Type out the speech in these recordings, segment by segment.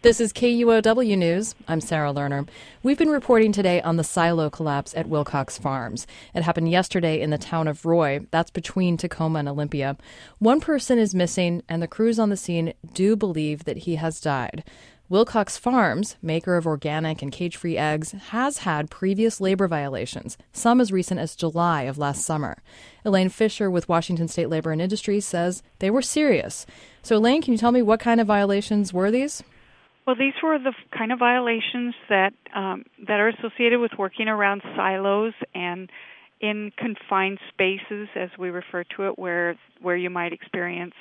This is KUOW News. I'm Sarah Lerner. We've been reporting today on the silo collapse at Wilcox Farms. It happened yesterday in the town of Roy. That's between Tacoma and Olympia. One person is missing, and the crews on the scene do believe that he has died. Wilcox Farms, maker of organic and cage-free eggs, has had previous labor violations, some as recent as July of last summer. Elaine Fisher with Washington State Labor and Industries says they were serious. So, Elaine, can you tell me what kind of violations were these? Well, these were the kind of violations that are associated with working around silos and in confined spaces, as we refer to it, where you might experience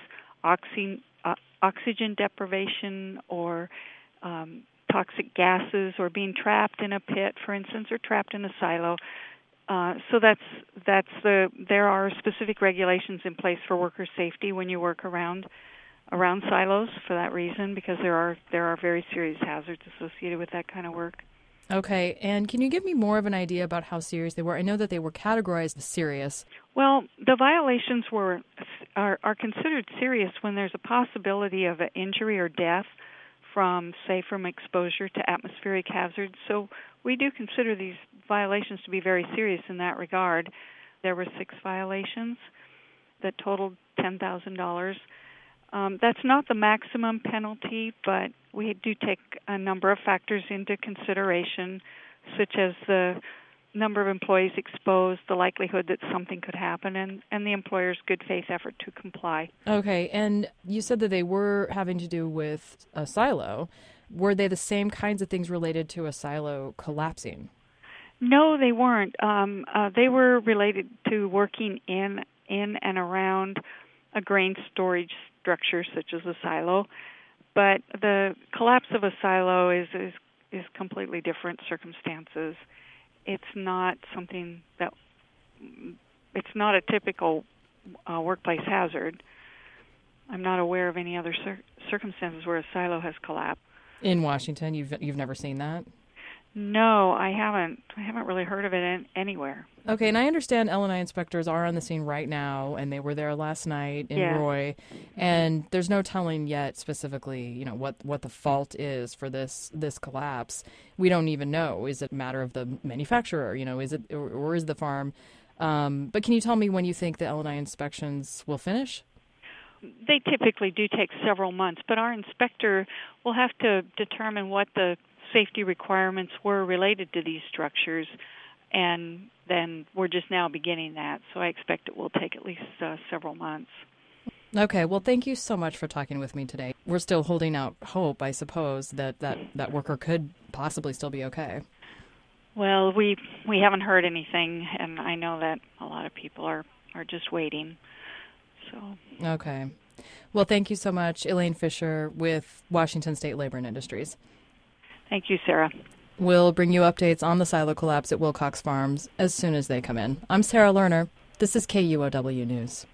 oxygen deprivation or toxic gases, or being trapped in a pit, for instance, or trapped in a silo. So there are specific regulations in place for worker safety when you work around silos for that reason, because there are very serious hazards associated with that kind of work. Okay, and can you give me more of an idea about how serious they were? I know that they were categorized as serious. Well, the violations are considered serious when there's a possibility of an injury or death from exposure to atmospheric hazards. So we do consider these violations to be very serious in that regard. There were 6 violations that totaled $10,000. That's not the maximum penalty, but we do take a number of factors into consideration, such as the number of employees exposed, the likelihood that something could happen, and the employer's good faith effort to comply. Okay, and you said that they were having to do with a silo. Were they the same kinds of things related to a silo collapsing? No, they weren't. They were related to working in and around a grain storage structure such as a silo, but the collapse of a silo is completely different circumstances. It's not something it's not a typical workplace hazard. I'm not aware of any other circumstances where a silo has collapsed. In Washington, you've never seen that? No, I haven't. I haven't really heard of it anywhere. Okay, and I understand L&I inspectors are on the scene right now, and they were there last night in Roy, and there's no telling yet specifically, what the fault is for this collapse. We don't even know. Is it a matter of the manufacturer? Is it or is the farm? But can you tell me when you think the L&I inspections will finish? They typically do take several months, but our inspector will have to determine what the safety requirements were related to these structures, and then we're just now beginning that, so I expect it will take at least several months. Okay, well, thank you so much for talking with me today. We're still holding out hope, I suppose, that worker could possibly still be okay. Well, we haven't heard anything, and I know that a lot of people are just waiting. So. Okay. Well, thank you so much, Elaine Fisher with Washington State Labor and Industries. Thank you, Sarah. We'll bring you updates on the silo collapse at Wilcox Farms as soon as they come in. I'm Sarah Lerner. This is KUOW News.